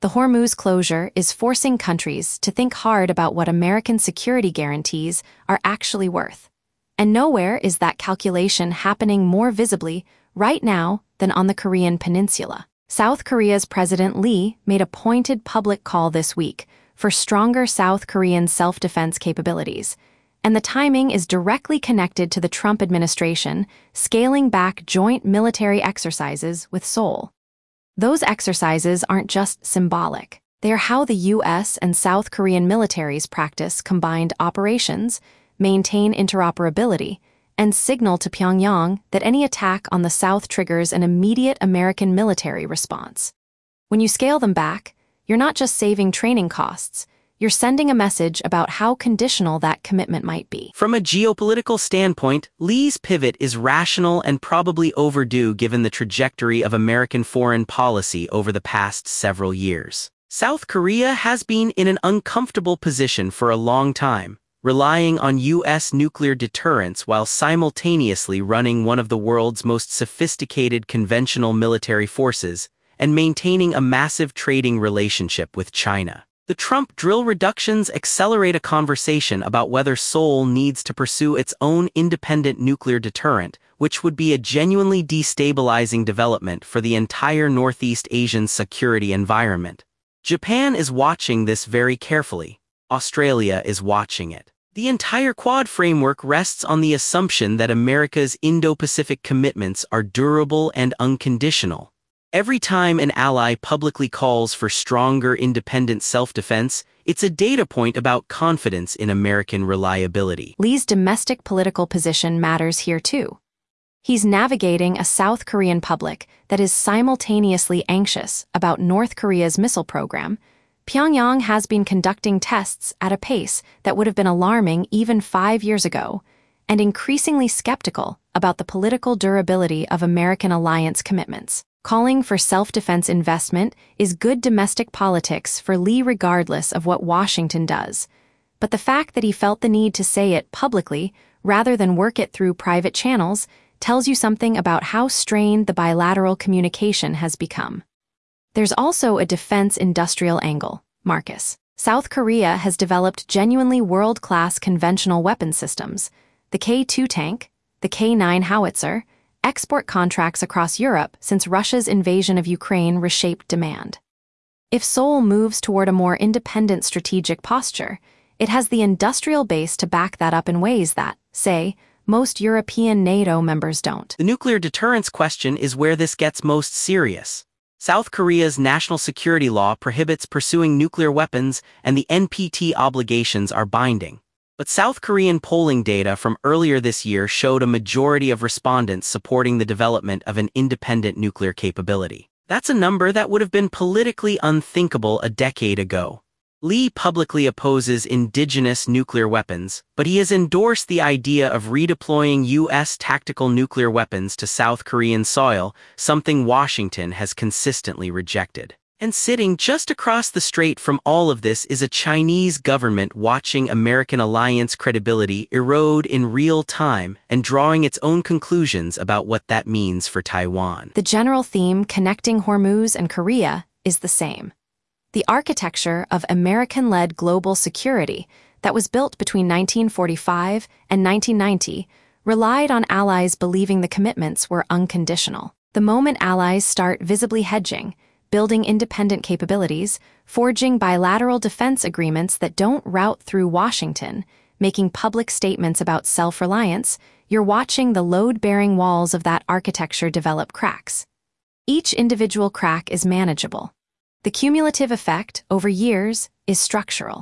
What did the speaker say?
The Hormuz closure is forcing countries to think hard about what American security guarantees are actually worth. And nowhere is that calculation happening more visibly right now than on the Korean peninsula. South Korea's President Lee made a pointed public call this week for stronger South Korean self-defense capabilities, and the timing is directly connected to the Trump administration scaling back joint military exercises with Seoul. Those exercises aren't just symbolic. They are how the U.S. and South Korean militaries practice combined operations, maintain interoperability, and signal to Pyongyang that any attack on the South triggers an immediate American military response. When you scale them back, you're not just saving training costs, you're sending a message about how conditional that commitment might be. From a geopolitical standpoint, Lee's pivot is rational and probably overdue given the trajectory of American foreign policy over the past several years. South Korea has been in an uncomfortable position for a long time, relying on U.S. nuclear deterrence while simultaneously running one of the world's most sophisticated conventional military forces and maintaining a massive trading relationship with China. The Trump drill reductions accelerate a conversation about whether Seoul needs to pursue its own independent nuclear deterrent, which would be a genuinely destabilizing development for the entire Northeast Asian security environment. Japan is watching this very carefully. Australia is watching it. The entire Quad framework rests on the assumption that America's Indo-Pacific commitments are durable and unconditional. Every time an ally publicly calls for stronger independent self-defense, it's a data point about confidence in American reliability. Lee's domestic political position matters here too. He's navigating a South Korean public that is simultaneously anxious about North Korea's missile program. Pyongyang has been conducting tests at a pace that would have been alarming even 5 years ago, and increasingly skeptical about the political durability of American alliance commitments. Calling for self-defense investment is good domestic politics for Lee regardless of what Washington does. But the fact that he felt the need to say it publicly rather than work it through private channels tells you something about how strained the bilateral communication has become. There's also a defense industrial angle, Marcus. South Korea has developed genuinely world-class conventional weapon systems, the K-2 tank, the K-9 howitzer, export contracts across Europe since Russia's invasion of Ukraine reshaped demand. If Seoul moves toward a more independent strategic posture, it has the industrial base to back that up in ways that, say, most European NATO members don't. The nuclear deterrence question is where this gets most serious. South Korea's national security law prohibits pursuing nuclear weapons, and the NPT obligations are binding. But South Korean polling data from earlier this year showed a majority of respondents supporting the development of an independent nuclear capability. That's a number that would have been politically unthinkable a decade ago. Lee publicly opposes indigenous nuclear weapons, but he has endorsed the idea of redeploying U.S. tactical nuclear weapons to South Korean soil, something Washington has consistently rejected. And sitting just across the strait from all of this is a Chinese government watching American alliance credibility erode in real time and drawing its own conclusions about what that means for Taiwan. The general theme connecting Hormuz and Korea is the same. The architecture of American-led global security that was built between 1945 and 1990 relied on allies believing the commitments were unconditional. The moment allies start visibly hedging, building independent capabilities, forging bilateral defense agreements that don't route through Washington, making public statements about self-reliance, you're watching the load-bearing walls of that architecture develop cracks. Each individual crack is manageable. The cumulative effect, over years, is structural.